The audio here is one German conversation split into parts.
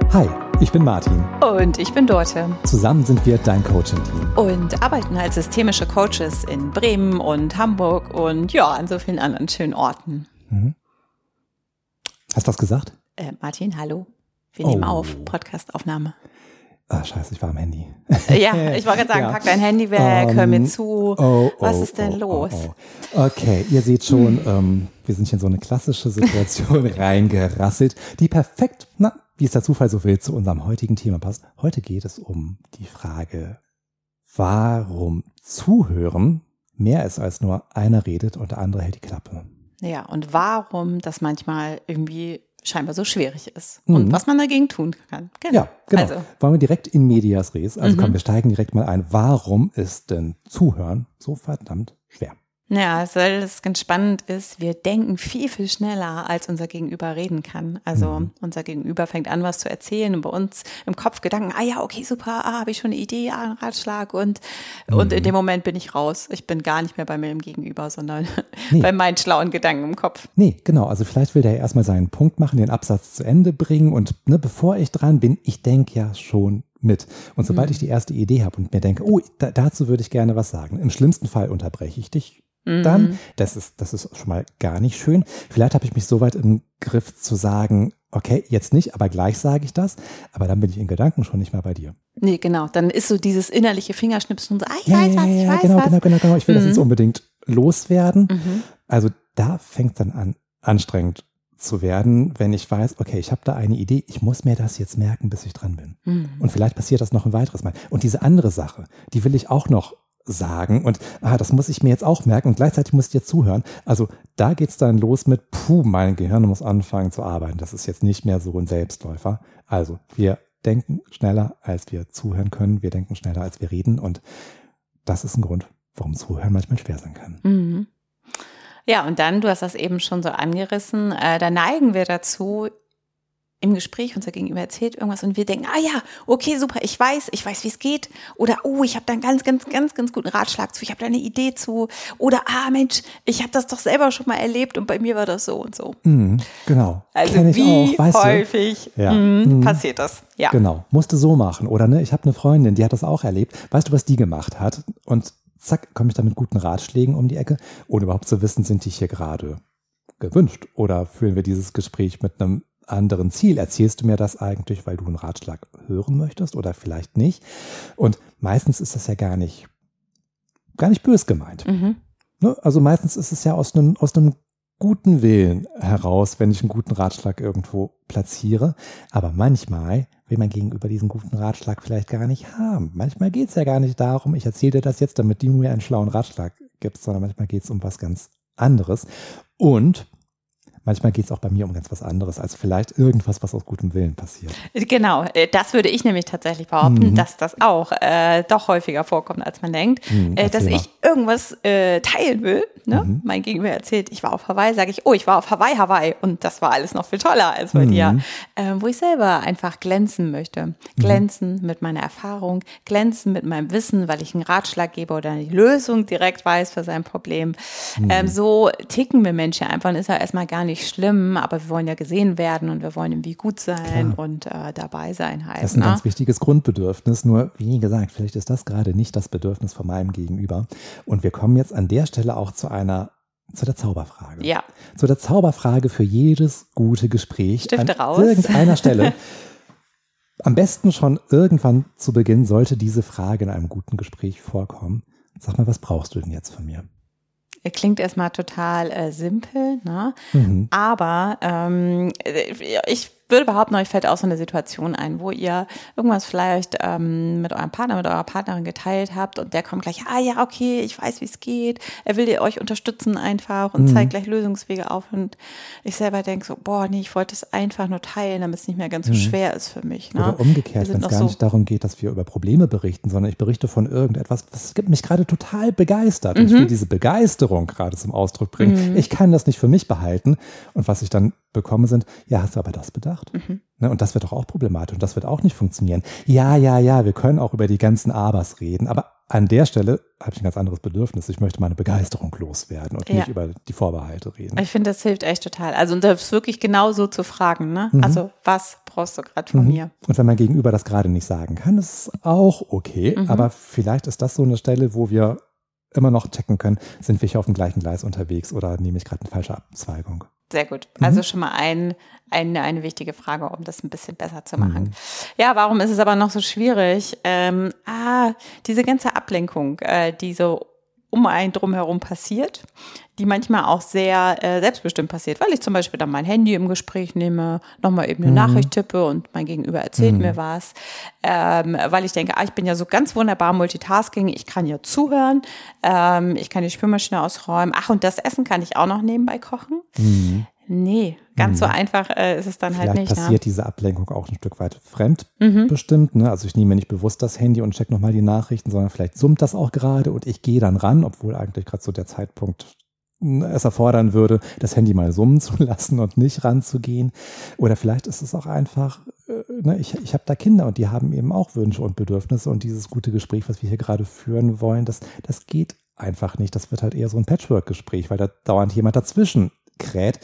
Hi, ich bin Martin. Und ich bin Dorte. Zusammen sind wir dein Coaching-Team. Und arbeiten als systemische Coaches in Bremen und Hamburg und ja, an so vielen anderen schönen Orten. Mhm. Hast du was gesagt? Martin, hallo. Wir nehmen auf, Podcastaufnahme. Ah, scheiße, ich war am Handy. Ja, ich wollte gerade sagen, pack dein Handy weg, hör mir zu. Was ist denn los? Okay, ihr seht schon, wir sind hier in so eine klassische Situation reingerasselt, die perfekt, wie es der Zufall so will, zu unserem heutigen Thema passt. Heute geht es um die Frage, warum Zuhören mehr ist als nur einer redet und der andere hält die Klappe. Ja, und warum das manchmal irgendwie scheinbar so schwierig ist und was man dagegen tun kann. Genau. Ja, genau. Also. Wollen wir direkt in medias res? Also komm, wir steigen direkt mal ein. Warum ist denn Zuhören so verdammt schwer? Ja, weil es ganz spannend ist, wir denken viel, viel schneller, als unser Gegenüber reden kann. Also unser Gegenüber fängt an, was zu erzählen und bei uns im Kopf Gedanken, ja, okay, super, habe ich schon eine Idee, einen Ratschlag und in dem Moment bin ich raus. Ich bin gar nicht mehr bei mir im Gegenüber, sondern bei meinen schlauen Gedanken im Kopf. Nee, genau. Also vielleicht will der ja erstmal seinen Punkt machen, den Absatz zu Ende bringen und bevor ich dran bin, ich denke ja schon mit. Und sobald ich die erste Idee habe und mir denke, dazu würde ich gerne was sagen. Im schlimmsten Fall unterbreche ich dich. Dann, das ist schon mal gar nicht schön. Vielleicht habe ich mich so weit im Griff zu sagen, okay, jetzt nicht, aber gleich sage ich das. Aber dann bin ich in Gedanken schon nicht mehr bei dir. Nee, genau. Dann ist so dieses innerliche Fingerschnipsen und so, ich weiß was. Genau. Ich will das jetzt unbedingt loswerden. Also da fängt es dann an, anstrengend zu werden, wenn ich weiß, okay, ich habe da eine Idee, ich muss mir das jetzt merken, bis ich dran bin. Und vielleicht passiert das noch ein weiteres Mal. Und diese andere Sache, die will ich auch noch sagen und das muss ich mir jetzt auch merken und gleichzeitig muss ich dir zuhören. Also da geht's dann los mit, mein Gehirn muss anfangen zu arbeiten. Das ist jetzt nicht mehr so ein Selbstläufer. Also wir denken schneller, als wir zuhören können. Wir denken schneller, als wir reden und das ist ein Grund, warum Zuhören manchmal schwer sein kann. Ja, und dann, du hast das eben schon so angerissen, da neigen wir dazu, im Gespräch unser Gegenüber erzählt irgendwas und wir denken, ja, okay, super, ich weiß, wie es geht. Oder, ich habe da einen ganz, ganz, ganz, ganz guten Ratschlag zu. Ich habe da eine Idee zu. Oder, Mensch, ich habe das doch selber schon mal erlebt und bei mir war das so und so. Genau. Also wie auch, häufig passiert das? Ja. Genau, musste so machen. Oder ich habe eine Freundin, die hat das auch erlebt. Weißt du, was die gemacht hat? Und zack, komme ich da mit guten Ratschlägen um die Ecke, ohne überhaupt zu wissen, sind die hier gerade gewünscht. Oder führen wir dieses Gespräch mit einem anderen Ziel. Erzählst du mir das eigentlich, weil du einen Ratschlag hören möchtest oder vielleicht nicht? Und meistens ist das ja gar nicht bös gemeint. Also meistens ist es ja aus einem guten Willen heraus, wenn ich einen guten Ratschlag irgendwo platziere. Aber manchmal will mein Gegenüber diesen guten Ratschlag vielleicht gar nicht haben. Manchmal geht es ja gar nicht darum, ich erzähle dir das jetzt, damit du mir einen schlauen Ratschlag gibst, sondern manchmal geht es um was ganz anderes. Und manchmal geht es auch bei mir um ganz was anderes, als vielleicht irgendwas, was aus gutem Willen passiert. Genau, das würde ich nämlich tatsächlich behaupten, dass das auch doch häufiger vorkommt, als man denkt. Dass ich irgendwas teilen will. Mein Gegenüber erzählt, ich war auf Hawaii, sage ich, ich war auf Hawaii. Und das war alles noch viel toller als bei dir. Wo ich selber einfach glänzen möchte. Glänzen mit meiner Erfahrung, glänzen mit meinem Wissen, weil ich einen Ratschlag gebe oder eine Lösung direkt weiß für sein Problem. So ticken wir Menschen einfach und ist ja erstmal gar nicht schlimm, aber wir wollen ja gesehen werden und wir wollen irgendwie gut sein und dabei sein halt. Das ist ein ganz wichtiges Grundbedürfnis, nur wie gesagt, vielleicht ist das gerade nicht das Bedürfnis von meinem Gegenüber. Und wir kommen jetzt an der Stelle auch zu der Zauberfrage. Ja. Zu der Zauberfrage für jedes gute Gespräch. Stifte an raus. Irgendeiner Stelle. Am besten schon irgendwann zu Beginn sollte diese Frage in einem guten Gespräch vorkommen. Sag mal, was brauchst du denn jetzt von mir? Klingt erstmal total simpel, ne? Aber ich würde behaupten, euch fällt auch so eine Situation ein, wo ihr irgendwas vielleicht mit eurem Partner, mit eurer Partnerin geteilt habt und der kommt gleich, ja, okay, ich weiß, wie es geht. Er will euch unterstützen einfach und zeigt gleich Lösungswege auf und ich selber denke so, ich wollte es einfach nur teilen, damit es nicht mehr ganz so schwer ist für mich. Ne? Oder umgekehrt, wenn es gar nicht darum geht, dass wir über Probleme berichten, sondern ich berichte von irgendetwas, was mich gerade total begeistert und ich will diese Begeisterung gerade zum Ausdruck bringen. Ich kann das nicht für mich behalten und was ich dann bekomme sind, hast du aber das bedacht? Und das wird doch auch problematisch und das wird auch nicht funktionieren. Ja, wir können auch über die ganzen Abers reden, aber an der Stelle habe ich ein ganz anderes Bedürfnis. Ich möchte meine Begeisterung loswerden und nicht über die Vorbehalte reden. Ich finde, das hilft echt total. Also und das ist wirklich genau so zu fragen, ne? Also was brauchst du gerade von mir? Und wenn mein Gegenüber das gerade nicht sagen kann, ist auch okay. Aber vielleicht ist das so eine Stelle, wo wir immer noch checken können, sind wir hier auf dem gleichen Gleis unterwegs oder nehme ich gerade eine falsche Abzweigung? Sehr gut. Also schon mal eine wichtige Frage, um das ein bisschen besser zu machen. Ja, warum ist es aber noch so schwierig? Diese ganze Ablenkung, die so um einen drumherum passiert, die manchmal auch sehr selbstbestimmt passiert, weil ich zum Beispiel dann mein Handy im Gespräch nehme, nochmal eben eine Nachricht tippe und mein Gegenüber erzählt mir was, weil ich denke, ich bin ja so ganz wunderbar Multitasking, ich kann ja zuhören, ich kann die Spülmaschine ausräumen, und das Essen kann ich auch noch nebenbei kochen. Nee, ganz so einfach ist es dann Vielleicht halt nicht. Passiert diese Ablenkung auch ein Stück weit fremdbestimmt. Ne? Also ich nehme nicht bewusst das Handy und check nochmal die Nachrichten, sondern vielleicht summt das auch gerade und ich gehe dann ran, obwohl eigentlich gerade so der Zeitpunkt es erfordern würde, das Handy mal summen zu lassen und nicht ranzugehen. Oder vielleicht ist es auch einfach, ich habe da Kinder und die haben eben auch Wünsche und Bedürfnisse und dieses gute Gespräch, was wir hier gerade führen wollen, das geht einfach nicht. Das wird halt eher so ein Patchwork-Gespräch, weil da dauernd jemand dazwischen kräht.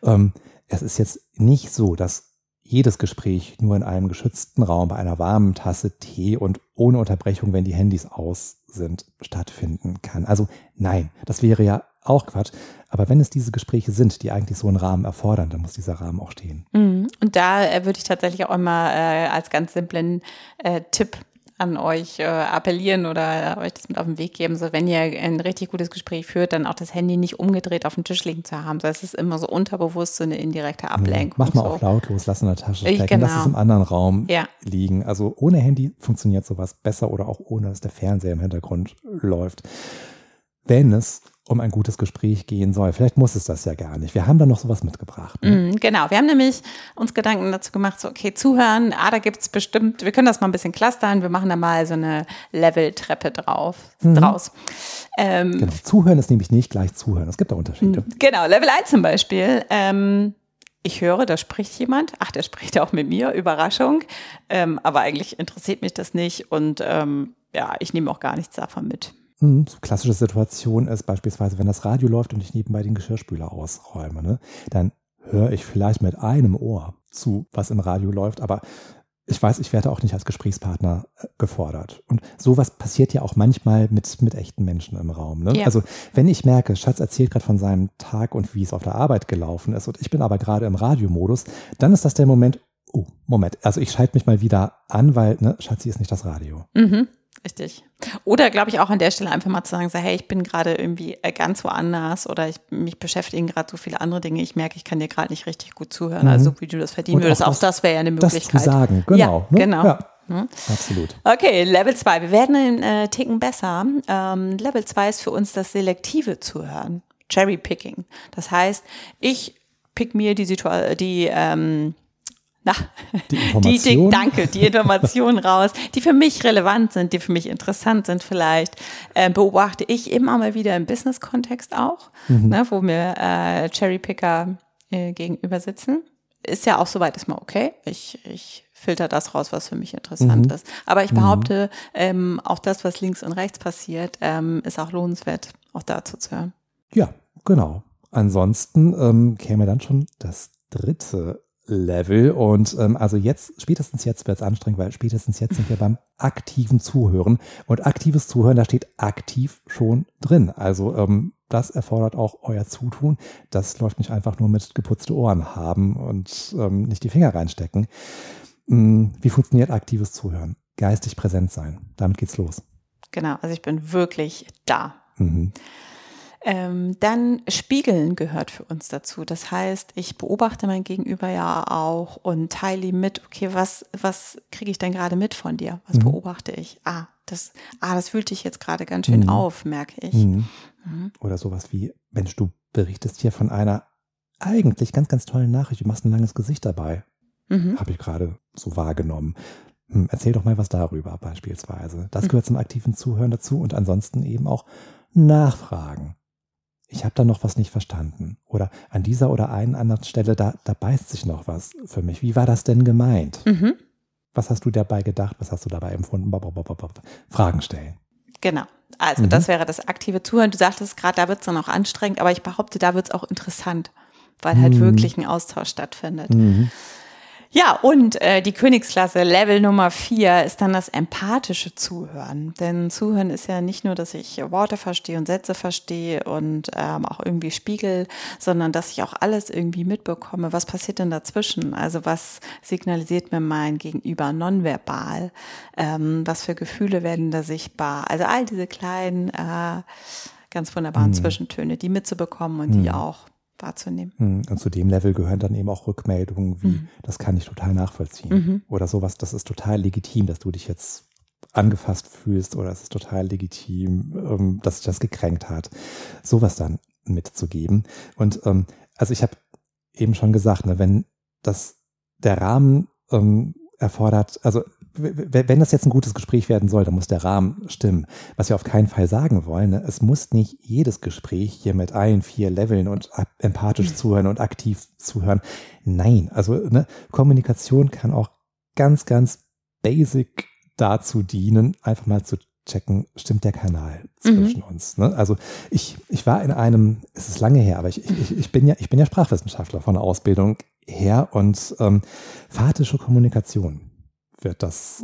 Es ist jetzt nicht so, dass jedes Gespräch nur in einem geschützten Raum bei einer warmen Tasse Tee und ohne Unterbrechung, wenn die Handys aus sind, stattfinden kann. Also nein, das wäre ja auch Quatsch. Aber wenn es diese Gespräche sind, die eigentlich so einen Rahmen erfordern, dann muss dieser Rahmen auch stehen. Und da würde ich tatsächlich auch immer als ganz simplen Tipp an euch appellieren oder euch das mit auf den Weg geben, so wenn ihr ein richtig gutes Gespräch führt, dann auch das Handy nicht umgedreht auf dem Tisch liegen zu haben. So, es ist immer so unterbewusst so eine indirekte Ablenkung. Mach mal auch lautlos, lass in der Tasche stecken, lass es im anderen Raum liegen. Also ohne Handy funktioniert sowas besser oder auch ohne, dass der Fernseher im Hintergrund läuft. Wenn es um ein gutes Gespräch gehen soll. Vielleicht muss es das ja gar nicht. Wir haben da noch sowas mitgebracht. Ne? Genau, wir haben nämlich uns Gedanken dazu gemacht, so okay, zuhören, da gibt es bestimmt, wir können das mal ein bisschen clustern, wir machen da mal so eine Level-Treppe draus. Genau, zuhören ist nämlich nicht gleich zuhören, es gibt da Unterschiede. Genau, Level 1 zum Beispiel, ich höre, da spricht jemand, der spricht auch mit mir, Überraschung, aber eigentlich interessiert mich das nicht und ich nehme auch gar nichts davon mit. So klassische Situation ist beispielsweise, wenn das Radio läuft und ich nebenbei den Geschirrspüler ausräume, ne, dann höre ich vielleicht mit einem Ohr zu, was im Radio läuft, aber ich weiß, ich werde auch nicht als Gesprächspartner gefordert. Und sowas passiert ja auch manchmal mit echten Menschen im Raum. Ne? Ja. Also wenn ich merke, Schatz erzählt gerade von seinem Tag und wie es auf der Arbeit gelaufen ist und ich bin aber gerade im Radiomodus, dann ist das der Moment, also ich schalte mich mal wieder an, weil, Schatzi ist nicht das Radio. Richtig. Oder glaube ich auch an der Stelle einfach mal zu sagen, so, hey, ich bin gerade irgendwie ganz woanders oder mich beschäftigen gerade so viele andere Dinge. Ich merke, ich kann dir gerade nicht richtig gut zuhören, also wie du das verdienen würdest. Auch das wäre ja eine Möglichkeit. Das zu sagen, genau. Ja, genau. Ja. Absolut. Okay, Level 2. Wir werden einen Ticken besser. Level 2 ist für uns das selektive Zuhören. Cherry-Picking. Das heißt, ich pick mir die Informationen raus, die für mich relevant sind, die für mich interessant sind vielleicht, beobachte ich immer mal wieder im Business-Kontext auch, wo mir Cherrypicker gegenüber sitzen. Ist ja auch soweit erstmal okay. Ich filter das raus, was für mich interessant ist. Aber ich behaupte, auch das, was links und rechts passiert, ist auch lohnenswert, auch dazu zu hören. Ja, genau. Ansonsten käme dann schon das dritte Level und also spätestens jetzt wird es anstrengend, weil spätestens jetzt sind wir beim aktiven Zuhören und aktives Zuhören, da steht aktiv schon drin. Also das erfordert auch euer Zutun. Das läuft nicht einfach nur mit geputzte Ohren haben und nicht die Finger reinstecken. Wie funktioniert aktives Zuhören? Geistig präsent sein. Damit geht's los. Genau, also ich bin wirklich da. Dann Spiegeln gehört für uns dazu. Das heißt, ich beobachte mein Gegenüber ja auch und teile ihm mit, okay, was kriege ich denn gerade mit von dir? Was beobachte ich? Das fühlt dich jetzt gerade ganz schön auf, merke ich. Oder sowas wie, Mensch, du berichtest hier von einer eigentlich ganz, ganz tollen Nachricht. Du machst ein langes Gesicht dabei. Habe ich gerade so wahrgenommen. Erzähl doch mal was darüber beispielsweise. Das gehört zum aktiven Zuhören dazu und ansonsten eben auch Nachfragen. Ich habe da noch was nicht verstanden. Oder an dieser oder einen anderen Stelle, da beißt sich noch was für mich. Wie war das denn gemeint? Was hast du dabei gedacht? Was hast du dabei empfunden? Fragen stellen. Genau. Also das wäre das aktive Zuhören. Du sagtest gerade, da wird es dann auch anstrengend, aber ich behaupte, da wird es auch interessant, weil halt wirklich ein Austausch stattfindet. Ja, und die Königsklasse, Level Nummer 4, ist dann das empathische Zuhören. Denn Zuhören ist ja nicht nur, dass ich Worte verstehe und Sätze verstehe und auch irgendwie spiegel, sondern dass ich auch alles irgendwie mitbekomme. Was passiert denn dazwischen? Also was signalisiert mir mein Gegenüber nonverbal? Was für Gefühle werden da sichtbar? Also all diese kleinen, ganz wunderbaren Zwischentöne, die mitzubekommen und die auch wahrzunehmen. Und zu dem Level gehören dann eben auch Rückmeldungen wie, das kann ich total nachvollziehen. Oder sowas, das ist total legitim, dass du dich jetzt angefasst fühlst oder es ist total legitim, dass dich das gekränkt hat. Sowas dann mitzugeben. Und also ich habe eben schon gesagt, ne, wenn das der Rahmen erfordert, also wenn das jetzt ein gutes Gespräch werden soll, dann muss der Rahmen stimmen. Was wir auf keinen Fall sagen wollen, ne? Es muss nicht jedes Gespräch hier mit allen 4 Leveln und empathisch zuhören und aktiv zuhören. Nein, also ne, Kommunikation kann auch ganz, ganz basic dazu dienen, einfach mal zu checken, stimmt der Kanal zwischen uns. Ne? Also ich war in einem, es ist lange her, aber ich bin ja Sprachwissenschaftler von der Ausbildung her und empathische Kommunikation wird das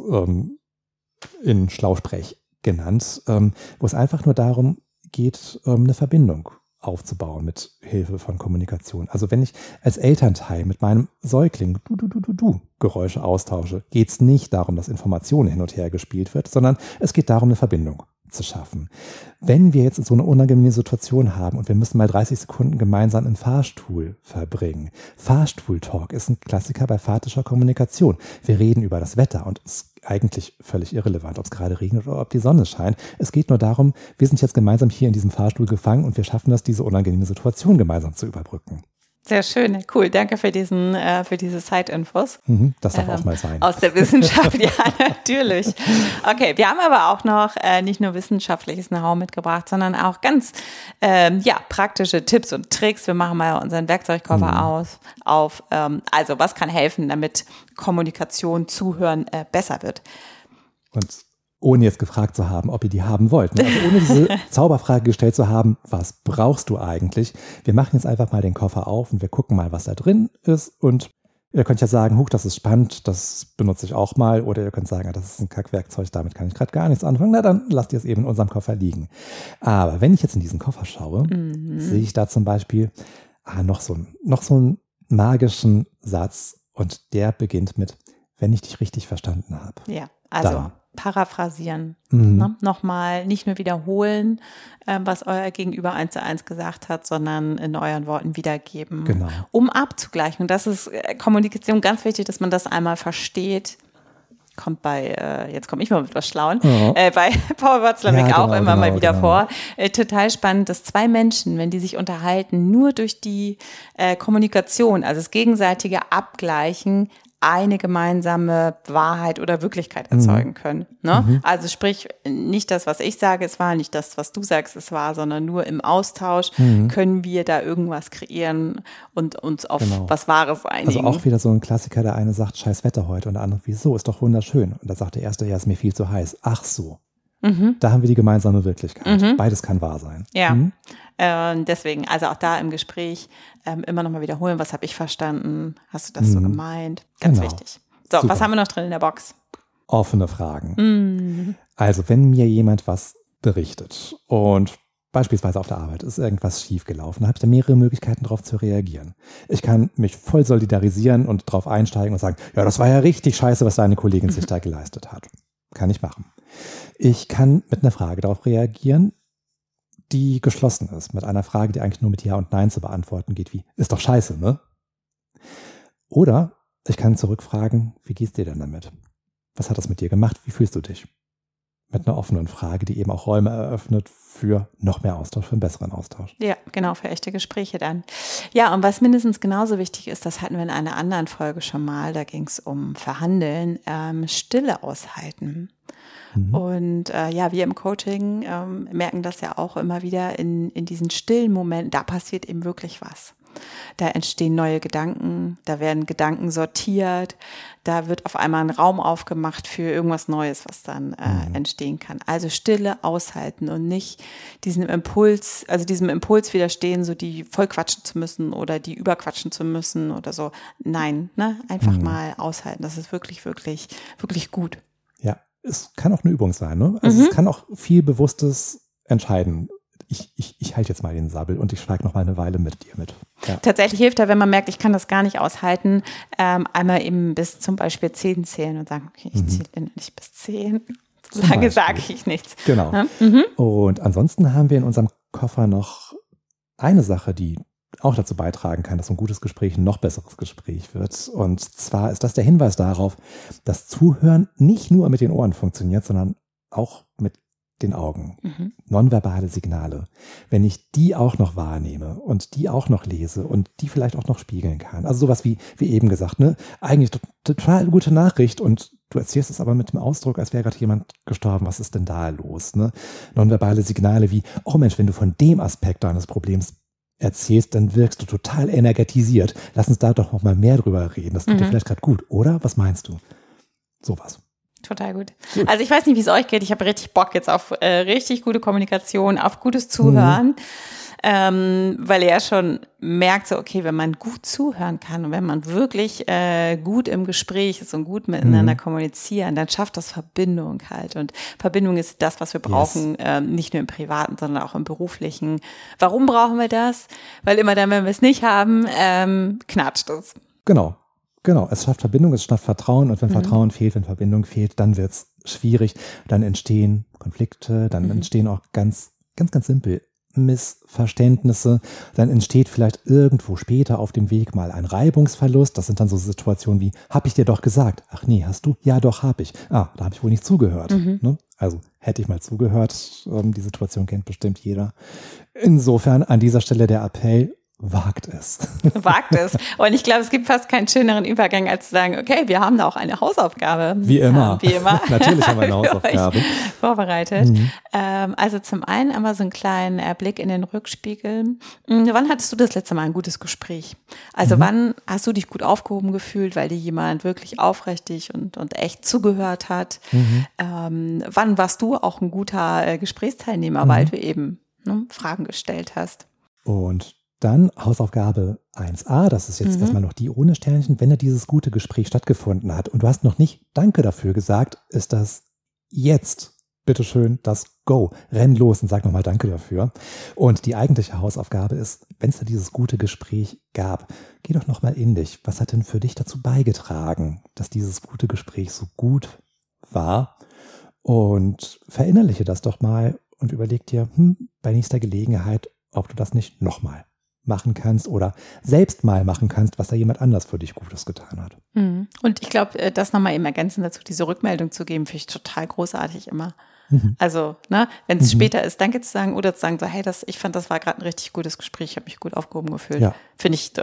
in Schlausprech genannt, wo es einfach nur darum geht, eine Verbindung aufzubauen mit Hilfe von Kommunikation. Also wenn ich als Elternteil mit meinem Säugling du Geräusche austausche, geht es nicht darum, dass Informationen hin und her gespielt wird, sondern es geht darum, eine Verbindung zu schaffen. Wenn wir jetzt so eine unangenehme Situation haben und wir müssen mal 30 Sekunden gemeinsam im Fahrstuhl verbringen. Fahrstuhl-Talk ist ein Klassiker bei empathischer Kommunikation. Wir reden über das Wetter und es ist eigentlich völlig irrelevant, ob es gerade regnet oder ob die Sonne scheint. Es geht nur darum, wir sind jetzt gemeinsam hier in diesem Fahrstuhl gefangen und wir schaffen das, diese unangenehme Situation gemeinsam zu überbrücken. Sehr schön, cool. Danke für diese Side-Infos. Das darf auch mal sein. Aus der Wissenschaft, ja, natürlich. Okay, wir haben aber auch noch nicht nur wissenschaftliches Know-how mitgebracht, sondern auch ganz praktische Tipps und Tricks. Wir machen mal unseren Werkzeugkoffer auf. Also was kann helfen, damit Kommunikation, Zuhören besser wird? Und ohne jetzt gefragt zu haben, ob ihr die haben wollt. Also ohne diese Zauberfrage gestellt zu haben, was brauchst du eigentlich? Wir machen jetzt einfach mal den Koffer auf und wir gucken mal, was da drin ist. Und ihr könnt ja sagen, huch, das ist spannend, das benutze ich auch mal. Oder ihr könnt sagen, das ist ein Kackwerkzeug, damit kann ich gerade gar nichts anfangen. Na, dann lasst ihr es eben in unserem Koffer liegen. Aber wenn ich jetzt in diesen Koffer schaue, sehe ich da zum Beispiel noch so einen magischen Satz. Und der beginnt mit, wenn ich dich richtig verstanden habe. Ja, also dann paraphrasieren. Ne? Nochmal nicht nur wiederholen, was euer Gegenüber 1:1 gesagt hat, sondern in euren Worten wiedergeben, genau, um abzugleichen. Und das ist Kommunikation ganz wichtig, dass man das einmal versteht. Kommt jetzt komme ich mal mit was Schlauen, bei Paul Watzlawick auch immer mal wieder vor. Total spannend, dass 2 Menschen, wenn die sich unterhalten, nur durch die Kommunikation, also das gegenseitige Abgleichen, eine gemeinsame Wahrheit oder Wirklichkeit erzeugen können. Ne? Also sprich, nicht das, was ich sage, es war, nicht das, was du sagst, es war, sondern nur im Austausch können wir da irgendwas kreieren und uns auf was Wahres einigen. Also auch wieder so ein Klassiker, der eine sagt, scheiß Wetter heute und der andere, wieso, ist doch wunderschön. Und da sagt der erste, ja, ist mir viel zu heiß. Ach so. Da haben wir die gemeinsame Wirklichkeit. Beides kann wahr sein. Ja, deswegen, also auch da im Gespräch immer nochmal wiederholen, was habe ich verstanden, hast du das so gemeint? Ganz wichtig. So, super. Was haben wir noch drin in der Box? Offene Fragen. Also wenn mir jemand was berichtet und beispielsweise auf der Arbeit ist irgendwas schiefgelaufen, habe ich da mehrere Möglichkeiten, darauf zu reagieren. Ich kann mich voll solidarisieren und drauf einsteigen und sagen, ja, das war ja richtig scheiße, was deine Kollegin sich da geleistet hat. Kann ich machen. Ich kann mit einer Frage darauf reagieren, die geschlossen ist. Mit einer Frage, die eigentlich nur mit Ja und Nein zu beantworten geht, wie, ist doch scheiße, ne? Oder ich kann zurückfragen, wie geht's dir denn damit? Was hat das mit dir gemacht? Wie fühlst du dich? Mit einer offenen Frage, die eben auch Räume eröffnet für noch mehr Austausch, für einen besseren Austausch. Ja, genau, für echte Gespräche dann. Ja, und was mindestens genauso wichtig ist, das hatten wir in einer anderen Folge schon mal, da ging es um Verhandeln, Stille aushalten. Und wir im Coaching merken das ja auch immer wieder in diesen stillen Momenten, da passiert eben wirklich was. Da entstehen neue Gedanken, da werden Gedanken sortiert, da wird auf einmal ein Raum aufgemacht für irgendwas Neues, was dann entstehen kann. Also Stille aushalten und nicht diesem Impuls widerstehen, so die voll quatschen zu müssen oder die überquatschen zu müssen oder so. Nein, ne? Einfach mal aushalten. Das ist wirklich, wirklich, wirklich gut. Ja, es kann auch eine Übung sein, ne? Also es kann auch viel bewusstes Entscheiden. Ich halte jetzt mal den Sabbel und ich schweige noch mal eine Weile mit dir mit. Ja. Tatsächlich hilft da, wenn man merkt, ich kann das gar nicht aushalten, einmal eben bis zum Beispiel 10 zählen und sagen, okay, ich zähle nicht bis 10. So lange sage ich nichts. Genau. Ja? Und ansonsten haben wir in unserem Koffer noch eine Sache, die auch dazu beitragen kann, dass so ein gutes Gespräch ein noch besseres Gespräch wird. Und zwar ist das der Hinweis darauf, dass Zuhören nicht nur mit den Ohren funktioniert, sondern auch mit den Augen. Nonverbale Signale. Wenn ich die auch noch wahrnehme und die auch noch lese und die vielleicht auch noch spiegeln kann. Also sowas wie eben gesagt, ne? Eigentlich total gute Nachricht und du erzählst es aber mit dem Ausdruck, als wäre gerade jemand gestorben. Was ist denn da los? Ne? Nonverbale Signale wie, oh Mensch, wenn du von dem Aspekt deines Problems erzählst, dann wirkst du total energetisiert. Lass uns da doch noch mal mehr drüber reden. Das tut dir vielleicht gerade gut, oder? Was meinst du? Sowas. Total gut. Also ich weiß nicht, wie es euch geht. Ich habe richtig Bock jetzt auf richtig gute Kommunikation, auf gutes Zuhören, weil ihr ja schon merkt, so okay, wenn man gut zuhören kann und wenn man wirklich gut im Gespräch ist und gut miteinander kommunizieren, dann schafft das Verbindung halt. Und Verbindung ist das, was wir brauchen, nicht nur im Privaten, sondern auch im Beruflichen. Warum brauchen wir das? Weil immer dann, wenn wir es nicht haben, knatscht es. Genau, es schafft Verbindung, es schafft Vertrauen und wenn Vertrauen fehlt, wenn Verbindung fehlt, dann wird es schwierig, dann entstehen Konflikte, dann entstehen auch ganz simpel Missverständnisse, dann entsteht vielleicht irgendwo später auf dem Weg mal ein Reibungsverlust, das sind dann so Situationen wie, hab ich dir doch gesagt, ach nee, hast du? Ja doch, hab ich. Da habe ich wohl nicht zugehört. Ne? Also hätte ich mal zugehört, die Situation kennt bestimmt jeder. Insofern an dieser Stelle der Appell, wagt es. Wagt es. Und ich glaube, es gibt fast keinen schöneren Übergang, als zu sagen, okay, wir haben da auch eine Hausaufgabe. Wie immer. Natürlich haben wir eine Hausaufgabe. Vorbereitet. Also zum einen einmal so einen kleinen Blick in den Rückspiegel. Wann hattest du das letzte Mal ein gutes Gespräch? Also wann hast du dich gut aufgehoben gefühlt, weil dir jemand wirklich aufrichtig und echt zugehört hat? Wann warst du auch ein guter Gesprächsteilnehmer, weil du eben Fragen gestellt hast? Und dann Hausaufgabe 1a, das ist jetzt erstmal noch die ohne Sternchen. Wenn da dieses gute Gespräch stattgefunden hat und du hast noch nicht Danke dafür gesagt, ist das jetzt, bitteschön, das Go. Renn los und sag nochmal Danke dafür. Und die eigentliche Hausaufgabe ist, wenn es da dieses gute Gespräch gab, geh doch nochmal in dich. Was hat denn für dich dazu beigetragen, dass dieses gute Gespräch so gut war? Und verinnerliche das doch mal und überleg dir, bei nächster Gelegenheit, ob du das nicht nochmal machen kannst oder selbst mal machen kannst, was da jemand anders für dich Gutes getan hat. Und ich glaube, das nochmal eben ergänzend dazu, diese Rückmeldung zu geben, finde ich total großartig immer. Also, wenn es später ist, Danke zu sagen oder zu sagen, so, hey, ich fand, das war gerade ein richtig gutes Gespräch, ich habe mich gut aufgehoben gefühlt. Ja. Finde ich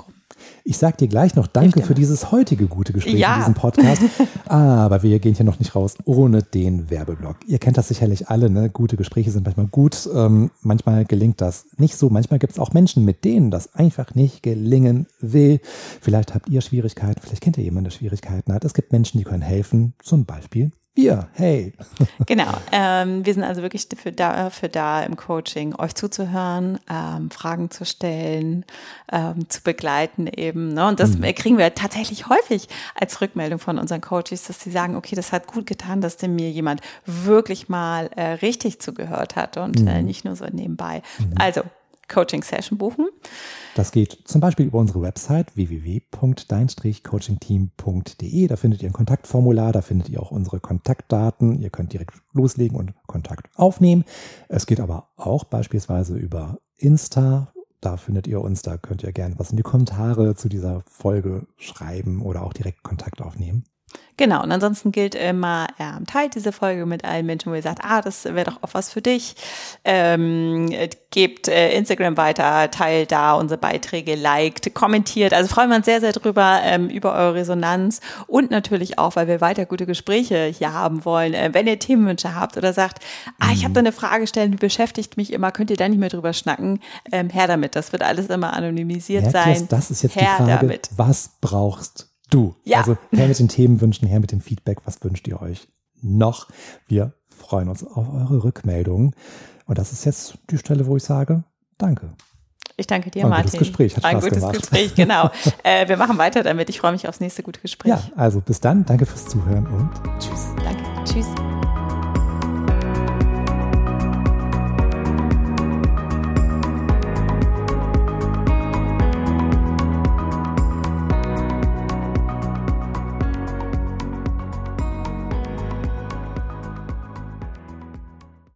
Ich sag dir gleich noch Danke für dieses heutige gute Gespräch in diesem Podcast. Aber wir gehen hier noch nicht raus ohne den Werbeblock. Ihr kennt das sicherlich alle, ne? Gute Gespräche sind manchmal gut. Manchmal gelingt das nicht so. Manchmal gibt es auch Menschen, mit denen das einfach nicht gelingen will. Vielleicht habt ihr Schwierigkeiten. Vielleicht kennt ihr jemanden, der Schwierigkeiten hat. Es gibt Menschen, die können helfen. Zum Beispiel wir. Hey. Genau. Wir sind also wirklich dafür da im Coaching, euch zuzuhören, Fragen zu stellen, zu begleiten eben. Ne? Und das kriegen wir tatsächlich häufig als Rückmeldung von unseren Coaches, dass sie sagen, okay, das hat gut getan, dass dem mir jemand wirklich mal richtig zugehört hat und nicht nur so nebenbei. Also Coaching-Session buchen. Das geht zum Beispiel über unsere Website www.dein-coachingteam.de. Da findet ihr ein Kontaktformular, da findet ihr auch unsere Kontaktdaten. Ihr könnt direkt loslegen und Kontakt aufnehmen. Es geht aber auch beispielsweise über Insta. Da findet ihr uns, da könnt ihr gerne was in die Kommentare zu dieser Folge schreiben oder auch direkt Kontakt aufnehmen. Genau, und ansonsten gilt immer, teilt diese Folge mit allen Menschen, wo ihr sagt, das wäre doch auch was für dich. Gebt Instagram weiter, teilt da unsere Beiträge, liked, kommentiert. Also freuen wir uns sehr, sehr drüber, über eure Resonanz und natürlich auch, weil wir weiter gute Gespräche hier haben wollen. Wenn ihr Themenwünsche habt oder sagt, ich habe da eine Frage gestellt, die beschäftigt mich immer, könnt ihr da nicht mehr drüber schnacken? Her damit, das wird alles immer anonymisiert sein. Das ist jetzt die Frage, damit. Was brauchst du? Ja. Also her mit den Themenwünschen, her mit dem Feedback, was wünscht ihr euch noch? Wir freuen uns auf eure Rückmeldungen. Und das ist jetzt die Stelle, wo ich sage, danke. Ich danke dir, Martin. Martin. Gutes Gespräch, hat Spaß gemacht. Ein gutes Gespräch, genau. Wir machen weiter damit. Ich freue mich aufs nächste gute Gespräch. Ja, also bis dann. Danke fürs Zuhören und tschüss. Danke. Tschüss.